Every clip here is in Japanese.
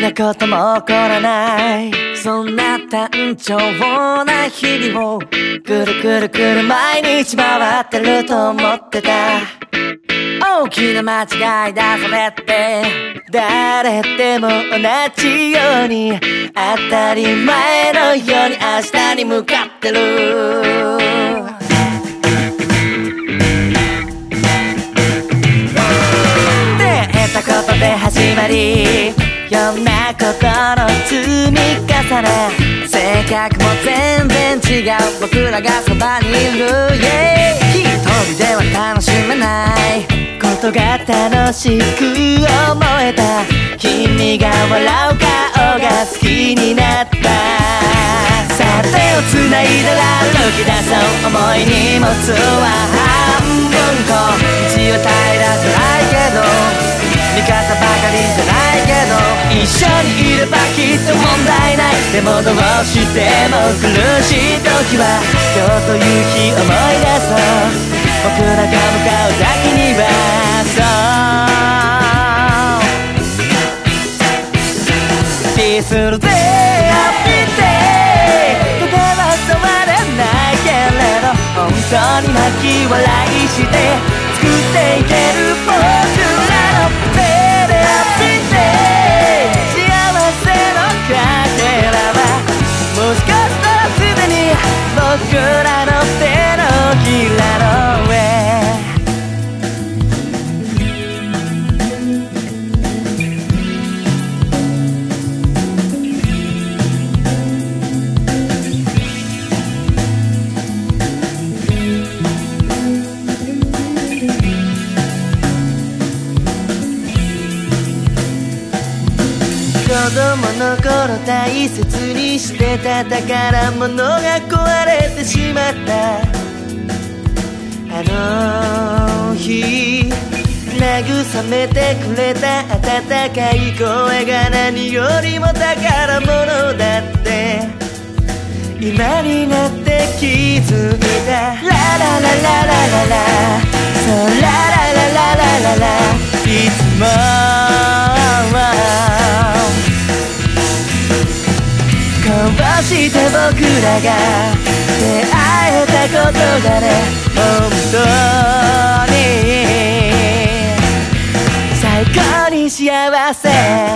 なことも起こらない、そんな単調な日々をくるくるくる毎日回ってると思ってた。大きな間違いだそれって、誰でも同じように当たり前のように明日に向かってる。出会ったことで始まり、いろんなことの積み重ね、性格も全然違う僕らがそばにいる、yeah、一人では楽しめないことが楽しく思えた、君が笑う顔が好きになった。さあ手をつないだら動き出そう、重い荷物は半分こ、道は平らじゃないけど味方ばかりじゃないけど、一緒にいればきっと問題ない。でもどうしても苦しい時は今日という日思い出そう、僕らが向かう先にはそうピースルでハッピーデイ、とても染まらないけれど本当に泣き笑いして作っていける僕らの手でハッピーデイ、幸せのかけらはもしかしたらすでに僕らの手のひらの上。子供の頃大切にしてた宝物が壊れてしまった、あの日慰めてくれた温かい声が何よりも宝物だって今になって気づいた。ラララララララそうラララララララ、いつもこうして僕らが出会えたことがね、本当に最高に幸せ。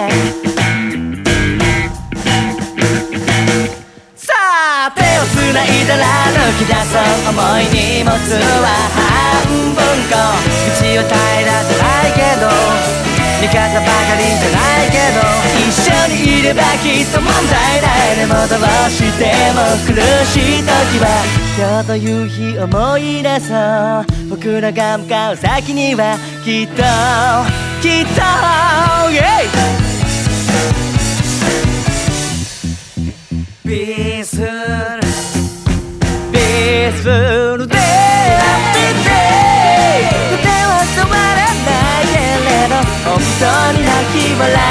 さあ手をつないだら抜き出そう、重い荷物は半分こ、道を平らじゃないけど味方ばかりじゃないけど一緒にいればきっと問題ない。でもどうしても苦しい時は今日という日思い出そう、僕らが向かう先にはきっときっと、yeah、ピースフルピースフルでハッピーデイ、とても染まらないけれど本当に泣き笑